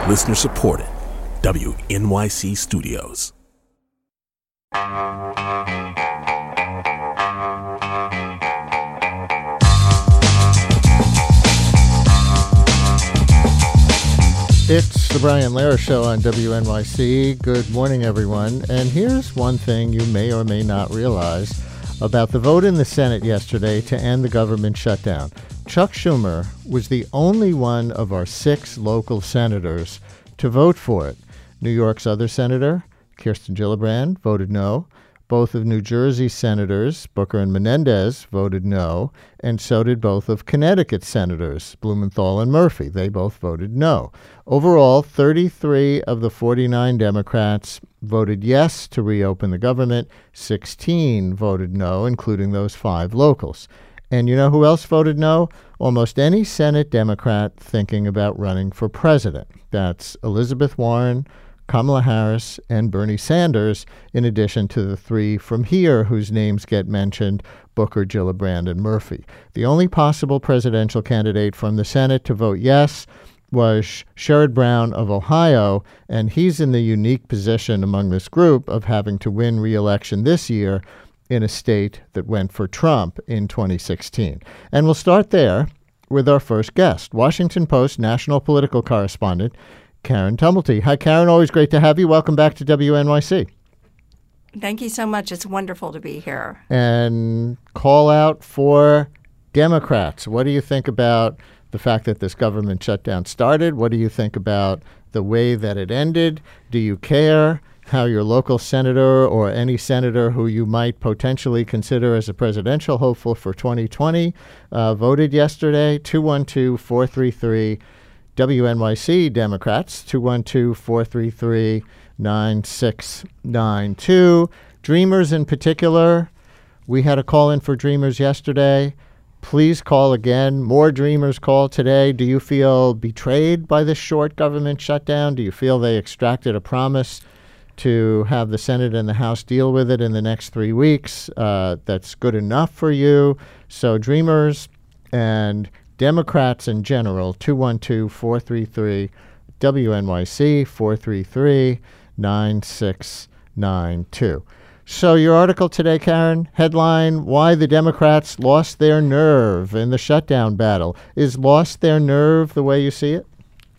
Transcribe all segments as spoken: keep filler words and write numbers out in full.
Listener supported. W N Y C Studios. It's the Brian Lehrer Show on W N Y C. Good morning, everyone. And here's one thing you may or may not realize about the vote in the Senate yesterday to end the government shutdown. Chuck Schumer was the only one of our six local senators to vote for it. New York's other senator, Kirsten Gillibrand, voted no. Both of New Jersey's senators, Booker and Menendez, voted no, and so did both of Connecticut's senators, Blumenthal and Murphy. They both voted no. Overall, thirty-three of the forty-nine Democrats voted yes to reopen the government. sixteen voted no, including those five locals. And you know who else voted no? Almost any Senate Democrat thinking about running for president. That's Elizabeth Warren, Kamala Harris, and Bernie Sanders, in addition to the three from here whose names get mentioned, Booker, Gillibrand, and Murphy. The only possible presidential candidate from the Senate to vote yes was Sherrod Brown of Ohio, and he's in the unique position among this group of having to win re-election this year in a state that went for Trump in twenty sixteen. And we'll start there with our first guest, Washington Post national political correspondent, Karen Tumulty. Hi, Karen. Always great to have you. Welcome back to W N Y C. Thank you so much. It's wonderful to be here. And call out for Democrats. What do you think about the fact that this government shutdown started? What do you think about the way that it ended? Do you care how your local senator or any senator who you might potentially consider as a presidential hopeful for twenty twenty uh, voted yesterday? two one two, four three three W N Y C Democrats, two one two, four three three, nine six nine two. Dreamers in particular, we had a call in for Dreamers yesterday. Please call again. More Dreamers call today. Do you feel betrayed by this short government shutdown? Do you feel they extracted a promise to have the Senate and the House deal with it in the next three weeks? Uh, that's good enough for you. So Dreamers and Democrats in general, two one two, four three three, W N Y C, four three three, nine six nine two. So your article today, Karen, headline, Why the Democrats Lost Their Nerve in the Shutdown Battle. Is lost their nerve the way you see it?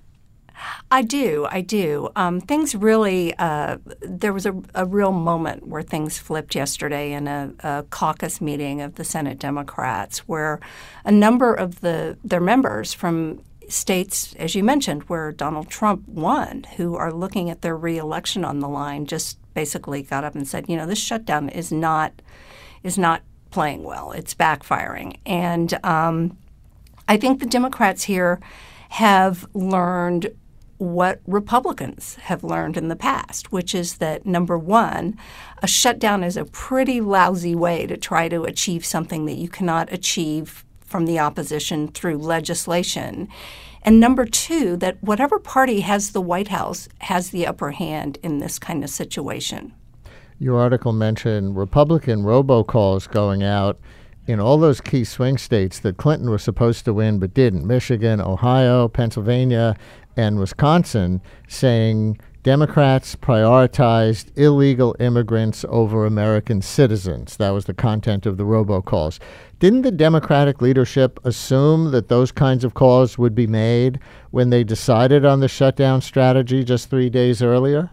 I do. I do. Um, things really, uh, there was a, a real moment where things flipped yesterday in a, a caucus meeting of the Senate Democrats where a number of the their members from states, as you mentioned, where Donald Trump won, who are looking at their reelection on the line, just basically got up and said, you know, this shutdown is not is not playing well. It's backfiring. And um, I think the Democrats here have learned what Republicans have learned in the past, which is that, number one, a shutdown is a pretty lousy way to try to achieve something that you cannot achieve from the opposition through legislation. And number two, that whatever party has the White House has the upper hand in this kind of situation. Your article mentioned Republican robocalls going out in all those key swing states that Clinton was supposed to win but didn't, Michigan, Ohio, Pennsylvania, and Wisconsin, saying Democrats prioritized illegal immigrants over American citizens. That was the content of the robocalls. Didn't the Democratic leadership assume that those kinds of calls would be made when they decided on the shutdown strategy just three days earlier?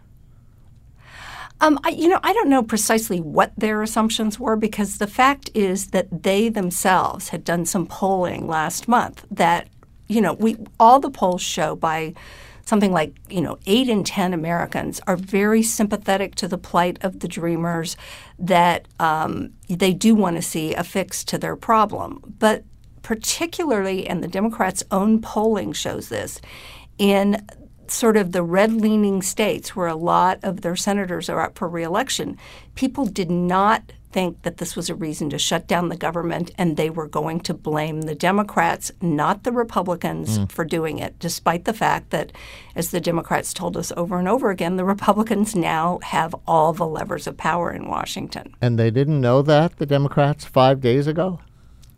Um, I, you know, I don't know precisely what their assumptions were, because the fact is that they themselves had done some polling last month that, you know, we all the polls show by something like, you know, eight in ten Americans are very sympathetic to the plight of the Dreamers, that um, they do want to see a fix to their problem. But particularly, and the Democrats' own polling shows this, in sort of the red-leaning states where a lot of their senators are up for re-election, people did not think that this was a reason to shut down the government, and they were going to blame the Democrats, not the Republicans, mm. for doing it, despite the fact that, as the Democrats told us over and over again, the Republicans now have all the levers of power in Washington. And they didn't know that, the Democrats, five days ago?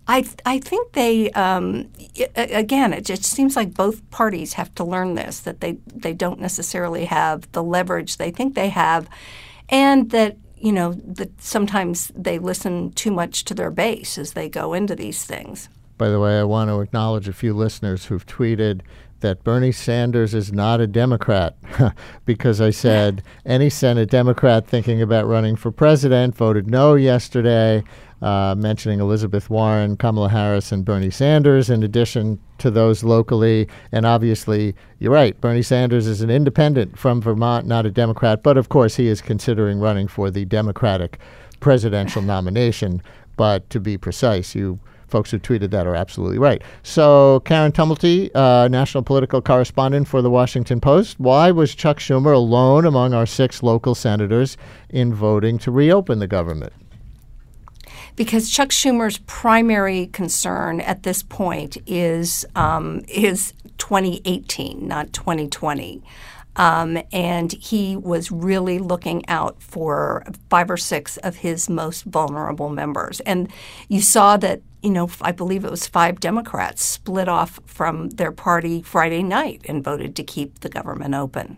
I th- I think they um, I- again it just seems like both parties have to learn this, that they they don't necessarily have the leverage they think they have, and that you know that sometimes they listen too much to their base as they go into these things. By the way, I want to acknowledge a few listeners who've tweeted that Bernie Sanders is not a Democrat because I said any Senate Democrat thinking about running for president voted no yesterday, uh, mentioning Elizabeth Warren, Kamala Harris, and Bernie Sanders in addition to those locally. And obviously, you're right, Bernie Sanders is an independent from Vermont, not a Democrat. But of course, he is considering running for the Democratic presidential nomination. But to be precise, you folks who tweeted that are absolutely right. So, Karen Tumulty, uh, national political correspondent for The Washington Post, why was Chuck Schumer alone among our six local senators in voting to reopen the government? Because Chuck Schumer's primary concern at this point is um, is twenty eighteen, not twenty twenty. Um, and he was really looking out for five or six of his most vulnerable members. And you saw that, you know, I believe it was five Democrats split off from their party Friday night and voted to keep the government open.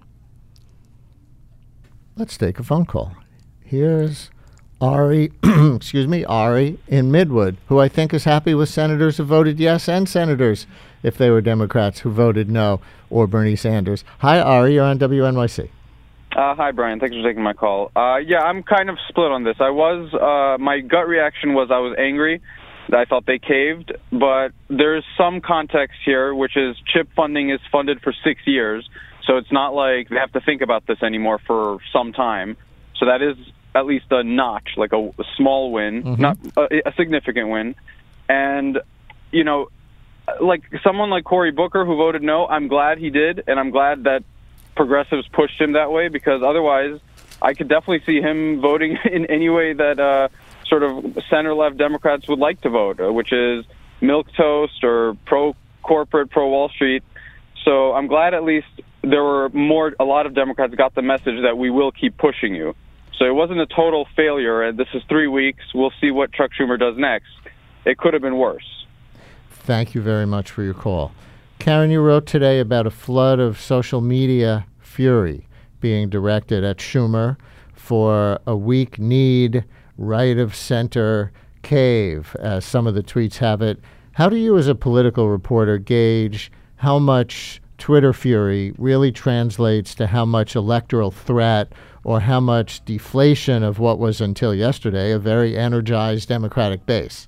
Let's take a phone call. Here's Ari, excuse me, Ari in Midwood, who I think is happy with senators who voted yes and senators, if they were Democrats, who voted no, or Bernie Sanders. Hi, Ari. You're on W N Y C. Uh, hi, Brian. Thanks for taking my call. Uh, yeah, I'm kind of split on this. I was, uh, my gut reaction was I was angry that I thought they caved, but there's some context here, which is CHIP funding is funded for six years, so it's not like they have to think about this anymore for some time. So that is at least a notch, like a, a small win, mm-hmm. not a, a significant win. And, you know, like someone like Cory Booker who voted no, I'm glad he did, and I'm glad that progressives pushed him that way, because otherwise I could definitely see him voting in any way that uh, sort of center-left Democrats would like to vote, which is milquetoast or pro-corporate, pro-Wall Street. So I'm glad at least there were more, a lot of Democrats got the message that we will keep pushing you. So it wasn't a total failure, and this is three weeks. We'll see what Chuck Schumer does next. It could have been worse. Thank you very much for your call. Karen, you wrote today about a flood of social media fury being directed at Schumer for a weak-kneed, right-of-center cave, as some of the tweets have it. How do you, as a political reporter, gauge how much Twitter fury really translates to how much electoral threat or how much deflation of what was, until yesterday, a very energized Democratic base?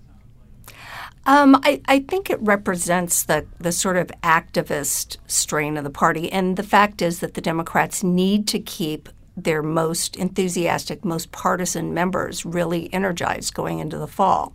Um, I, I think it represents the, the sort of activist strain of the party. And the fact is that the Democrats need to keep their most enthusiastic, most partisan members really energized going into the fall.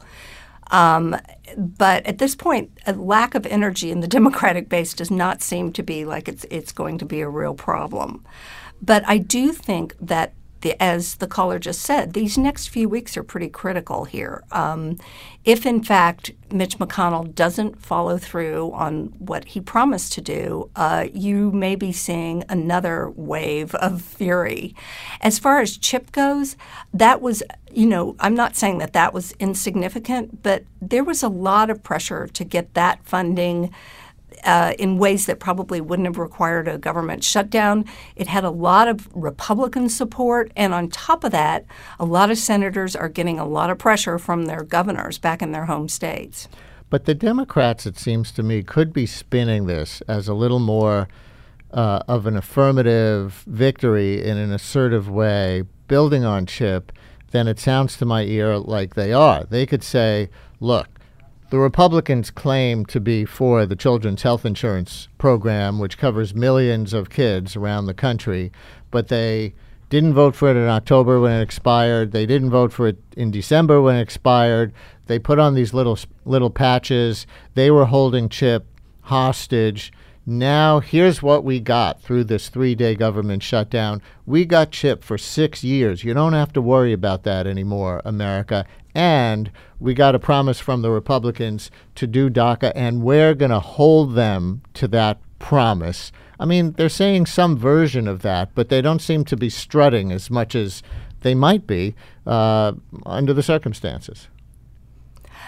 Um, but at this point, a lack of energy in the Democratic base does not seem to be like it's it's going to be a real problem. But I do think that, the, as the caller just said, these next few weeks are pretty critical here. Um, if, in fact, Mitch McConnell doesn't follow through on what he promised to do, uh, you may be seeing another wave of fury. As far as CHIP goes, that was, you know, I'm not saying that that was insignificant, but there was a lot of pressure to get that funding Uh, in ways that probably wouldn't have required a government shutdown. It had a lot of Republican support, and on top of that, a lot of senators are getting a lot of pressure from their governors back in their home states. But the Democrats, it seems to me, could be spinning this as a little more uh, of an affirmative victory in an assertive way, building on CHIP, than it sounds to my ear like they are. They could say, look, the Republicans claim to be for the Children's Health Insurance Program, which covers millions of kids around the country, but they didn't vote for it in October when it expired. They didn't vote for it in December when it expired. They put on these little little patches. They were holding CHIP hostage. Now, here's what we got through this three-day government shutdown. We got CHIP for six years. You don't have to worry about that anymore, America. And we got a promise from the Republicans to do DACA, and we're going to hold them to that promise. I mean, they're saying some version of that, but they don't seem to be strutting as much as they might be uh, under the circumstances.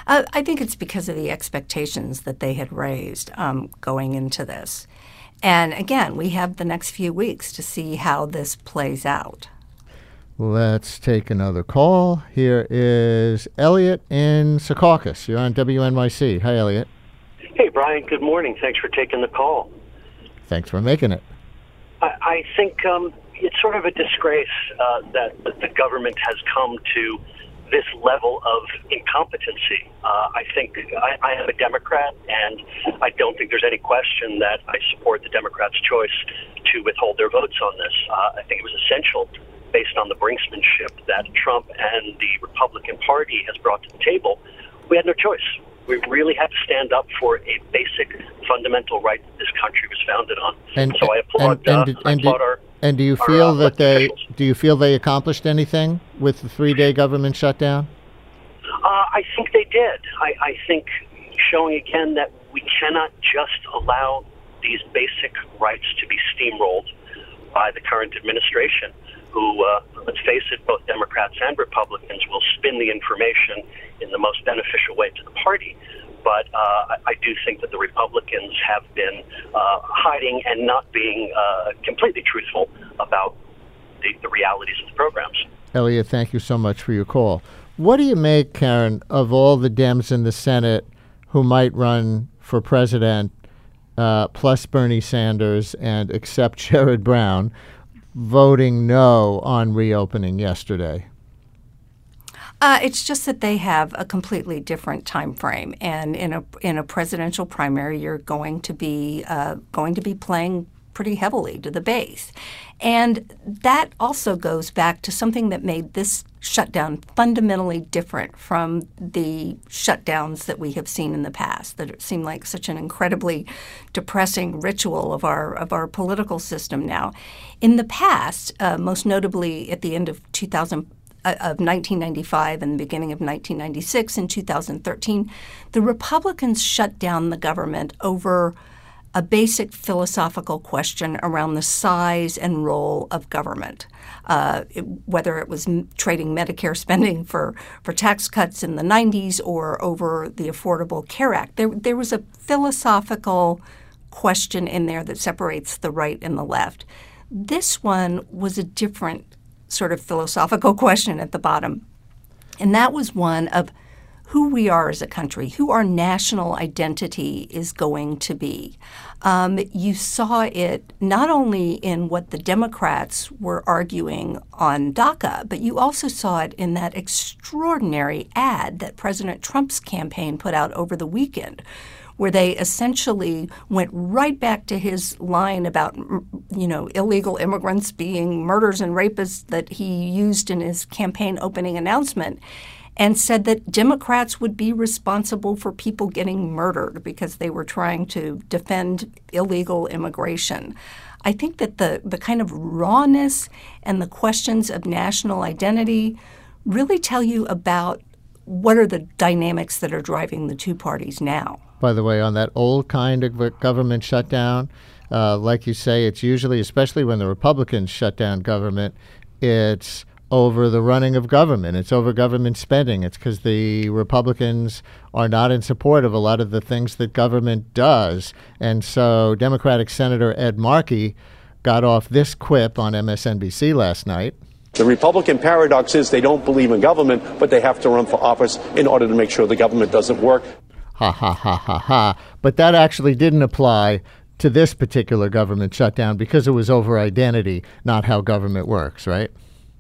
Uh, I think it's because of the expectations that they had raised um, going into this. And again, we have the next few weeks to see how this plays out. Let's take another call. Here is Elliot in Secaucus. You're on W N Y C. Hi, Elliot. Hey, Brian. Good morning. Thanks for taking the call. Thanks for making it. I, I think um, it's sort of a disgrace uh, that the government has come to this level of incompetency. Uh, I think I, I am a Democrat, and I don't think there's any question that I support the Democrats' choice to withhold their votes on this. Uh, I think it was essential, based on the brinksmanship that Trump and the Republican Party has brought to the table. We had no choice. We really had to stand up for a basic, fundamental right that this country was founded on. And, so I applaud, and, and, uh, and, I applaud do, our and do you our, feel uh, that they officials. do you feel they accomplished anything with the three-day government shutdown? Uh, I think they did. I, I think showing again that we cannot just allow these basic rights to be steamrolled by the current administration, who, uh, let's face it, both Democrats and Republicans will spin the information in the most beneficial way to the party. But uh, I, I do think that the Republicans have been uh, hiding and not being uh, completely truthful about the, the realities of the programs. Elliot, thank you so much for your call. What do you make, Karen, of all the Dems in the Senate who might run for president, uh, plus Bernie Sanders and except Sherrod Brown, voting no on reopening yesterday? Uh, it's just that they have a completely different time frame, and in a in a presidential primary, you're going to be uh, going to be playing pretty heavily to the base, and that also goes back to something that made this shutdown fundamentally different from the shutdowns that we have seen in the past, that it seemed like such an incredibly depressing ritual of our of our political system now. In the past, uh, most notably at the end of two thousand. Of nineteen ninety-five and the beginning of nineteen ninety-six and two thousand thirteen, the Republicans shut down the government over a basic philosophical question around the size and role of government, uh, it, whether it was m- trading Medicare spending for, for tax cuts in the nineties or over the Affordable Care Act. There, there was a philosophical question in there that separates the right and the left. This one was a different sort of philosophical question at the bottom. And that was one of who we are as a country, who our national identity is going to be. Um, you saw it not only in what the Democrats were arguing on DACA, but you also saw it in that extraordinary ad that President Trump's campaign put out over the weekend, where they essentially went right back to his line about, you know, illegal immigrants being murderers and rapists that he used in his campaign opening announcement, and said that Democrats would be responsible for people getting murdered because they were trying to defend illegal immigration. I think that the, the kind of rawness and the questions of national identity really tell you about what are the dynamics that are driving the two parties now. By the way, on that old kind of government shutdown, uh, like you say, it's usually, especially when the Republicans shut down government, it's over the running of government. It's over government spending. It's because the Republicans are not in support of a lot of the things that government does. And so Democratic Senator Ed Markey got off this quip on M S N B C last night. The Republican paradox is they don't believe in government, but they have to run for office in order to make sure the government doesn't work. Ha, ha, ha, ha, ha. But that actually didn't apply to this particular government shutdown because it was over identity, not how government works, right?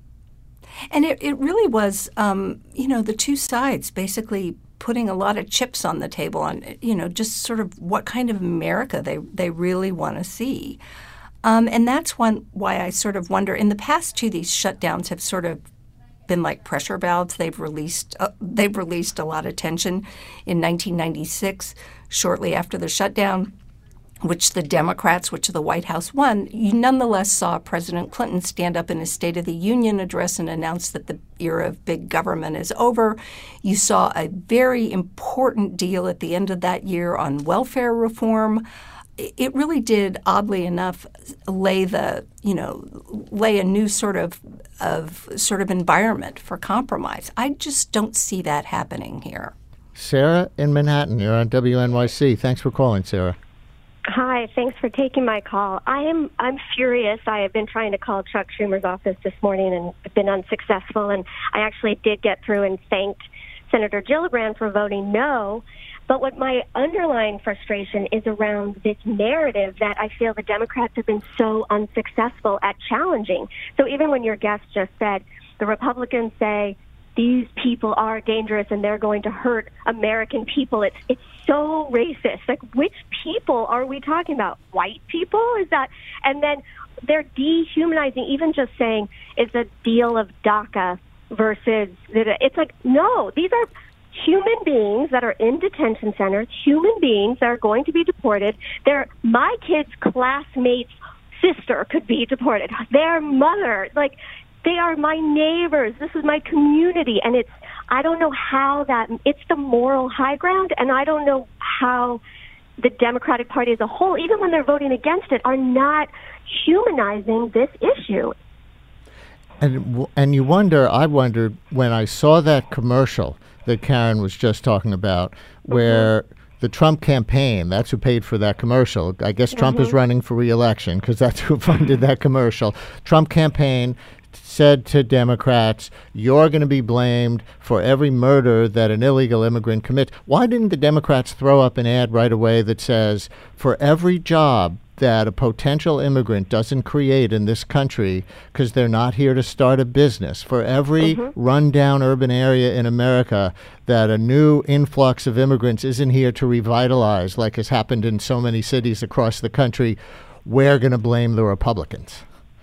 And it, it really was, um, you know, the two sides basically putting a lot of chips on the table on, you know, just sort of what kind of America they, they really want to see. Um, and that's one why I sort of wonder, in the past, too, these shutdowns have sort of been like pressure valves. They've released uh, they've released a lot of tension. In nineteen ninety-six, shortly after the shutdown, which the Democrats, which the White House won, you nonetheless saw President Clinton stand up in his State of the Union address and announce that the era of big government is over. You saw a very important deal at the end of that year on welfare reform. It really did, oddly enough, lay the, you know, lay a new sort of of sort of environment for compromise. I just don't see that happening here. Sarah in Manhattan, you're on W N Y C. Thanks for calling, Sarah. Hi, thanks for taking my call. I am I'm furious. I have been trying to call Chuck Schumer's office this morning and been unsuccessful, and I actually did get through and thanked Senator Gillibrand for voting no. But what my underlying frustration is around this narrative that I feel the Democrats have been so unsuccessful at challenging. So even when your guest just said the Republicans say these people are dangerous and they're going to hurt American people, it's it's so racist. Like, which people are we talking about? White people? Is that? And then they're dehumanizing, even just saying it's a deal of DACA versus, it's like, no, these are human beings that are in detention centers, human beings that are going to be deported. They're, my kid's classmate's sister could be deported. Their mother, like, they are my neighbors. This is my community. And it's, I don't know how that, it's the moral high ground, and I don't know how the Democratic Party as a whole, even when they're voting against it, are not humanizing this issue. And and you wonder, I wondered when I saw that commercial that Karen was just talking about, where mm-hmm. the Trump campaign, that's who paid for that commercial. I guess Trump mm-hmm. is running for re-election because that's who funded that commercial. Trump campaign said to Democrats, you're going to be blamed for every murder that an illegal immigrant commits. Why didn't the Democrats throw up an ad right away that says, for every job that a potential immigrant doesn't create in this country because they're not here to start a business, for every mm-hmm. rundown urban area in America that a new influx of immigrants isn't here to revitalize, like has happened in so many cities across the country, we're going to blame the Republicans.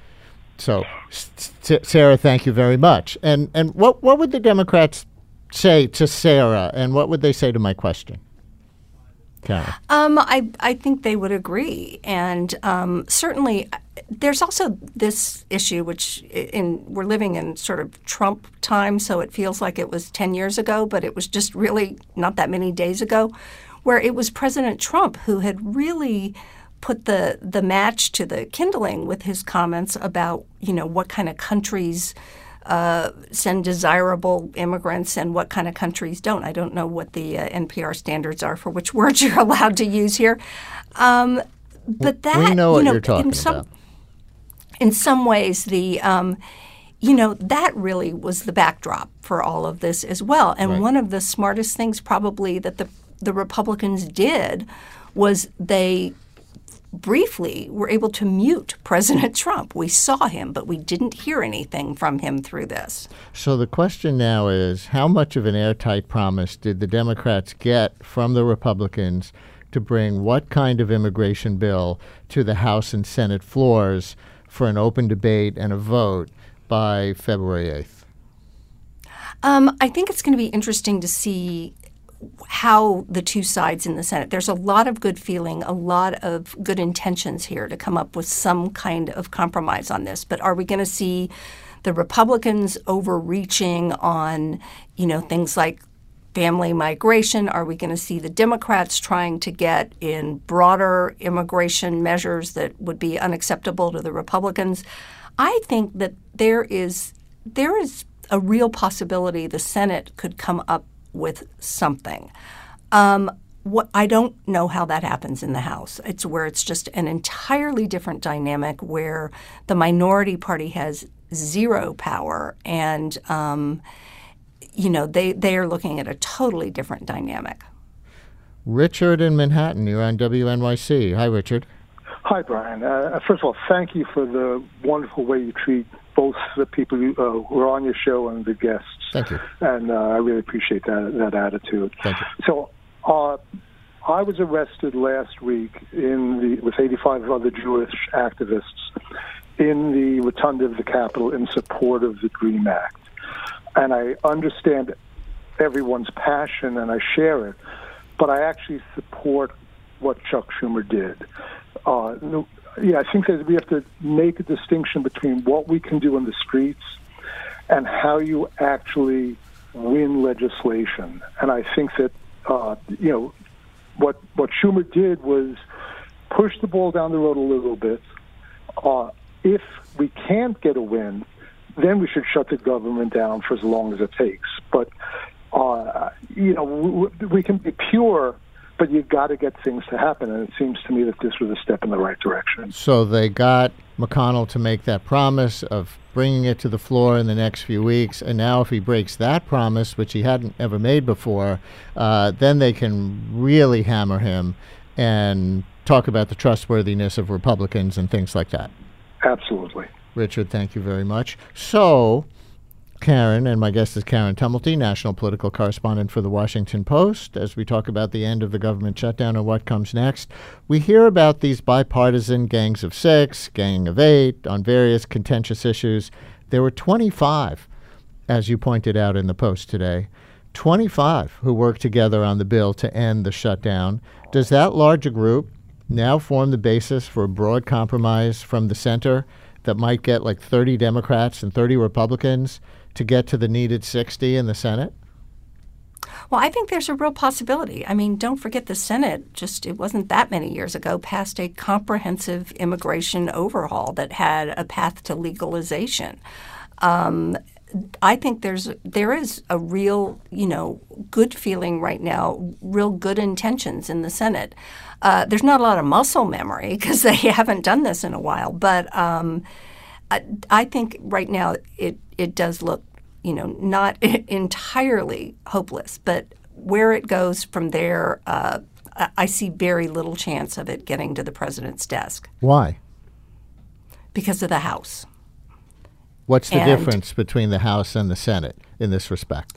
So, S- Sarah, thank you very much. And and what what would the Democrats say to Sarah, and what would they say to my question? Karen. Um, I I think they would agree, and um, certainly there's also this issue, which in we're living in sort of Trump time, so it feels like it was ten years ago, but it was just really not that many days ago, where it was President Trump who had really put the the match to the kindling with his comments about, you know, what kind of countries uh, send desirable immigrants and what kind of countries don't. I don't know what the uh, N P R standards are for which words you're allowed to use here. Um, but that, we know what you know, you're talking in some, about. In some ways, the um, you know, that really was the backdrop for all of this as well. And right. one of the smartest things probably that the the Republicans did was they briefly were able to mute President Trump. We saw him, but we didn't hear anything from him through this. So the question now is, how much of an airtight promise did the Democrats get from the Republicans to bring what kind of immigration bill to the House and Senate floors for an open debate and a vote by February eighth? Um, I think it's going to be interesting to see how the two sides in the Senate, there's a lot of good feeling, a lot of good intentions here to come up with some kind of compromise on this. But are we going to see the Republicans overreaching on, you know, things like family migration? Are we going to see the Democrats trying to get in broader immigration measures that would be unacceptable to the Republicans? I think that there is there is a real possibility the Senate could come up with something. Um, what I don't know how that happens in the House. It's where it's just an entirely different dynamic where the minority party has zero power, and um, you know they they are looking at a totally different dynamic. Richard in Manhattan, you're on W N Y C. Hi, Richard. Hi, Brian. Uh, first of all, thank you for the wonderful way you treat both the people who, uh, who are on your show and the guests. Thank you. And uh, I really appreciate that that attitude. Thank you. So uh, I was arrested last week in the with eighty-five other Jewish activists in the rotunda of the Capitol in support of the DREAM Act. And I understand everyone's passion, and I share it, but I actually support what Chuck Schumer did. Uh, yeah, I think that we have to make a distinction between what we can do in the streets and how you actually win legislation. And I think that, uh, you know, what what Schumer did was push the ball down the road a little bit. Uh, if we can't get a win, then we should shut the government down for as long as it takes. But Uh, you know, we, we can be pure, but you've got to get things to happen, and it seems to me that this was a step in the right direction. So they got McConnell to make that promise of bringing it to the floor in the next few weeks, and now if he breaks that promise, which he hadn't ever made before, uh, then they can really hammer him and talk about the trustworthiness of Republicans and things like that. Absolutely. Richard, thank you very much. So, Karen, and my guest is Karen Tumulty, national political correspondent for The Washington Post. As we talk about the end of the government shutdown and what comes next, we hear about these bipartisan gangs of six, gang of eight, on various contentious issues. There were twenty-five, as you pointed out in the Post today, twenty-five who worked together on the bill to end the shutdown. Does that larger group now form the basis for a broad compromise from the center that might get like thirty Democrats and thirty Republicans to get to the needed sixty in the Senate? Well, I think there's a real possibility. I mean, don't forget the Senate, just it wasn't that many years ago, passed a comprehensive immigration overhaul that had a path to legalization. Um, I think there's there is a real, you know, good feeling right now, real good intentions in the Senate. Uh, there's not a lot of muscle memory because they haven't done this in a while, but um, I, I think right now it it does look, you know, not entirely hopeless, but where it goes from there, uh, I see very little chance of it getting to the president's desk. Why? Because of the House. What's the and, difference between the House and the Senate in this respect?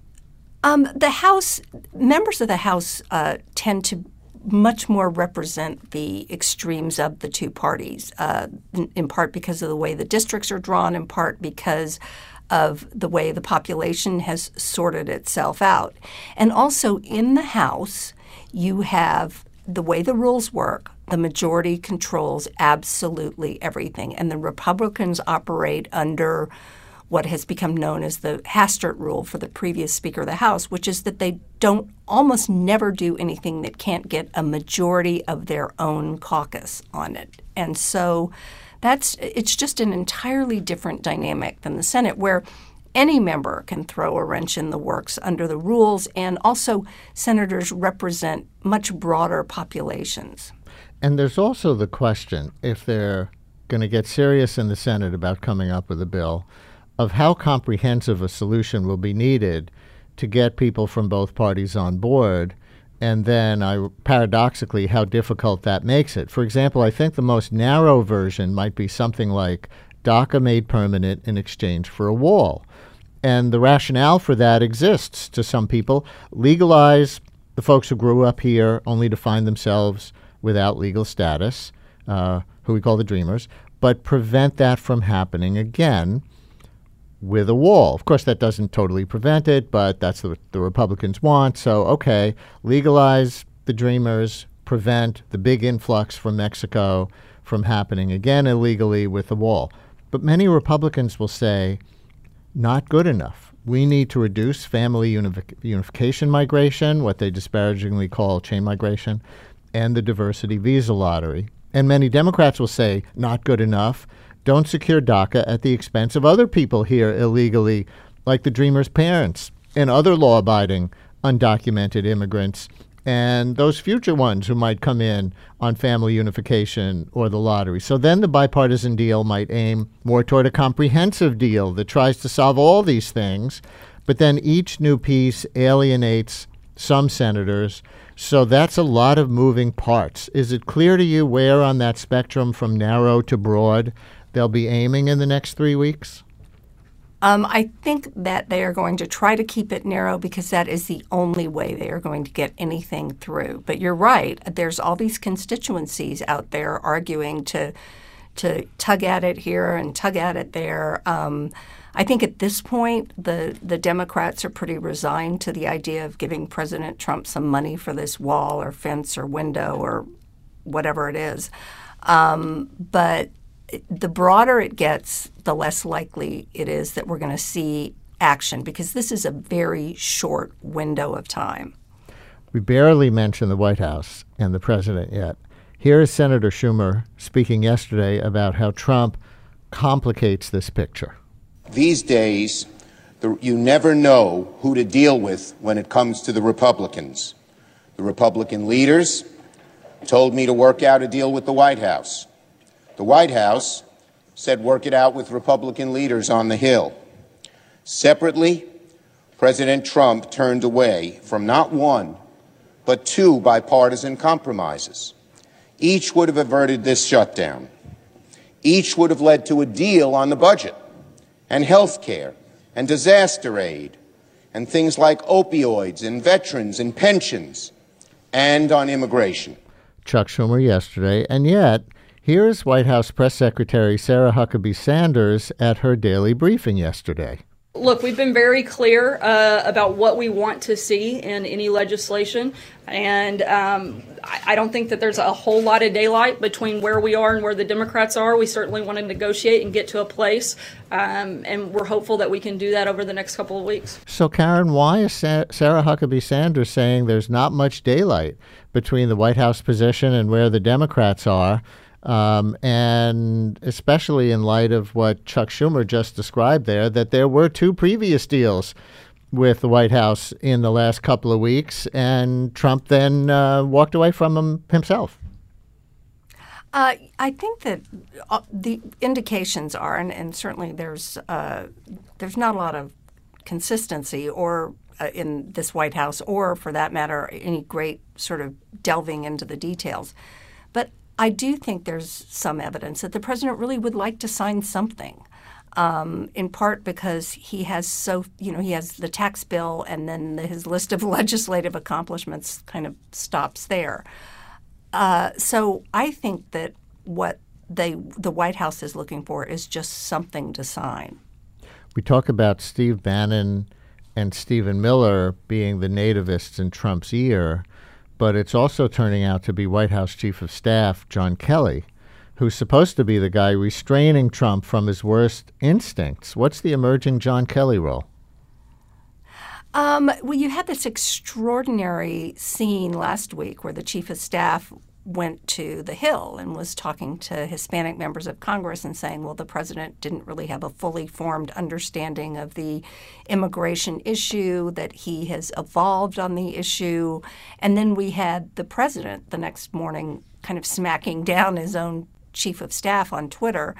Um, the House, members of the House uh, tend to much more represent the extremes of the two parties, uh, in, in part because of the way the districts are drawn, in part because of the way the population has sorted itself out. And also in the House, you have the way the rules work. The majority controls absolutely everything, and the Republicans operate under what has become known as the Hastert rule for the previous Speaker of the House, which is that they don't almost never do anything that can't get a majority of their own caucus on it. And so that's it's just an entirely different dynamic than the Senate, where any member can throw a wrench in the works under the rules, and also senators represent much broader populations. And there's also the question, if they're going to get serious in the Senate about coming up with a bill, of how comprehensive a solution will be needed to get people from both parties on board, and then I, paradoxically, how difficult that makes it. For example, I think the most narrow version might be something like DACA made permanent in exchange for a wall. And the rationale for that exists to some people. Legalize the folks who grew up here only to find themselves without legal status, uh, who we call the Dreamers, but prevent that from happening again with a wall. Of course, that doesn't totally prevent it, but that's what the Republicans want. So, okay, legalize the Dreamers, prevent the big influx from Mexico from happening again illegally with the wall. But many Republicans will say, not good enough. We need to reduce family unific- unification migration, what they disparagingly call chain migration, and the diversity visa lottery. And many Democrats will say, not good enough. Don't secure DACA at the expense of other people here illegally, like the Dreamers' parents and other law-abiding undocumented immigrants, and those future ones who might come in on family unification or the lottery. So then the bipartisan deal might aim more toward a comprehensive deal that tries to solve all these things, but then each new piece alienates some senators. So that's a lot of moving parts. Is it clear to you where on that spectrum from narrow to broad they'll be aiming in the next three weeks? Um, I think that they are going to try to keep it narrow because that is the only way they are going to get anything through. But you're right. There's all these constituencies out there arguing to to tug at it here and tug at it there. Um, I think at this point, the, the Democrats are pretty resigned to the idea of giving President Trump some money for this wall or fence or window or whatever it is. Um, but the broader it gets, the less likely it is that we're going to see action, because this is a very short window of time. We barely mentioned the White House and the president yet. Here is Senator Schumer speaking yesterday about how Trump complicates this picture. These days, The, you never know who to deal with when it comes to the Republicans. The Republican leaders told me to work out a deal with the White House. The White House said work it out with Republican leaders on the Hill. Separately, President Trump turned away from not one, but two bipartisan compromises. Each would have averted this shutdown. Each would have led to a deal on the budget and health care and disaster aid and things like opioids and veterans and pensions and on immigration. Chuck Schumer yesterday, and yet here is White House Press Secretary Sarah Huckabee Sanders at her daily briefing yesterday. Look, we've been very clear uh, about what we want to see in any legislation, and um, I, I don't think that there's a whole lot of daylight between where we are and where the Democrats are. We certainly want to negotiate and get to a place, um, and we're hopeful that we can do that over the next couple of weeks. So, Karen, why is Sa- Sarah Huckabee Sanders saying there's not much daylight between the White House position and where the Democrats are? Um, and especially in light of what Chuck Schumer just described there, that there were two previous deals with the White House in the last couple of weeks, and Trump then uh, walked away from them himself. Uh, I think that uh, the indications are, and, and certainly there's uh, there's not a lot of consistency or uh, in this White House, or for that matter, any great sort of delving into the details. But I do think there's some evidence that the president really would like to sign something, um, in part because he has so, you know, he has the tax bill, and then the, his list of legislative accomplishments kind of stops there. Uh, so I think that what they, the White House is looking for is just something to sign. We talk about Steve Bannon and Stephen Miller being the nativists in Trump's ear, but it's also turning out to be White House Chief of Staff John Kelly, who's supposed to be the guy restraining Trump from his worst instincts. What's the emerging John Kelly role? Um, well, you had this extraordinary scene last week where the Chief of Staff went to the Hill and was talking to Hispanic members of Congress and saying, well, the president didn't really have a fully formed understanding of the immigration issue, that he has evolved on the issue. And then we had the president the next morning kind of smacking down his own chief of staff on Twitter.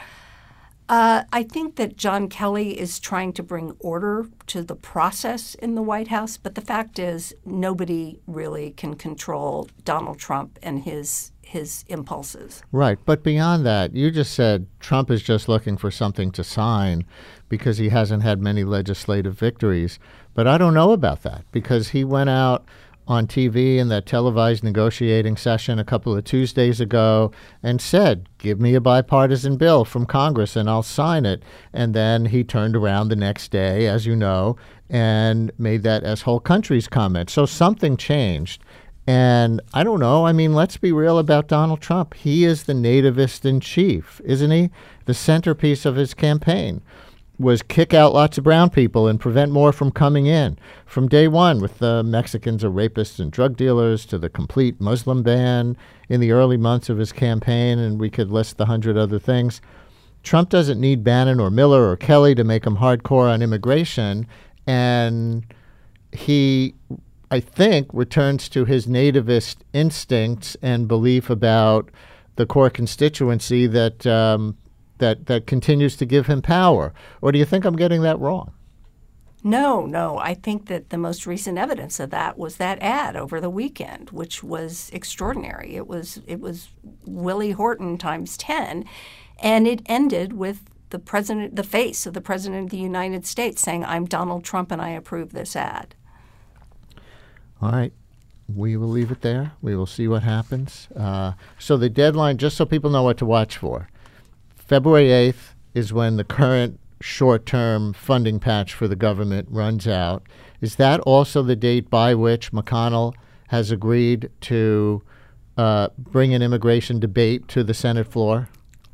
Uh, I think that John Kelly is trying to bring order to the process in the White House, but the fact is nobody really can control Donald Trump and his his impulses. Right, but beyond that, you just said Trump is just looking for something to sign because he hasn't had many legislative victories. But I don't know about that, because he went out on T V in that televised negotiating session a couple of Tuesdays ago and said, give me a bipartisan bill from Congress and I'll sign it. And then he turned around the next day, as you know, and made that as whole country's comment. So something changed. And I don't know. I mean, let's be real about Donald Trump. He is the nativist in chief, isn't he? The centerpiece of his campaign was kick out lots of brown people and prevent more from coming in. From day one, with the Mexicans are rapists and drug dealers, to the complete Muslim ban in the early months of his campaign, and we could list the hundred other things. Trump doesn't need Bannon or Miller or Kelly to make him hardcore on immigration, and he, I think, returns to his nativist instincts and belief about the core constituency that um, that that continues to give him power. Or do you think I'm getting that wrong? No, no. I think that the most recent evidence of that was that ad over the weekend, which was extraordinary. It was it was Willie Horton times ten, and it ended with the president, the face of the president of the United States, saying, "I'm Donald Trump and I approve this ad." All right. We will leave it there. We will see what happens. Uh, so the deadline, just so people know what to watch for, February eighth is when the current short-term funding patch for the government runs out. Is that also the date by which McConnell has agreed to uh, bring an immigration debate to the Senate floor?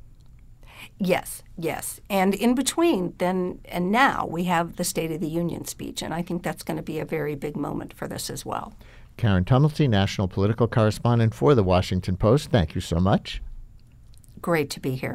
Yes, yes. And in between then and now, we have the State of the Union speech, and I think that's going to be a very big moment for this as well. Karen Tumulty, national political correspondent for The Washington Post, thank you so much. Great to be here.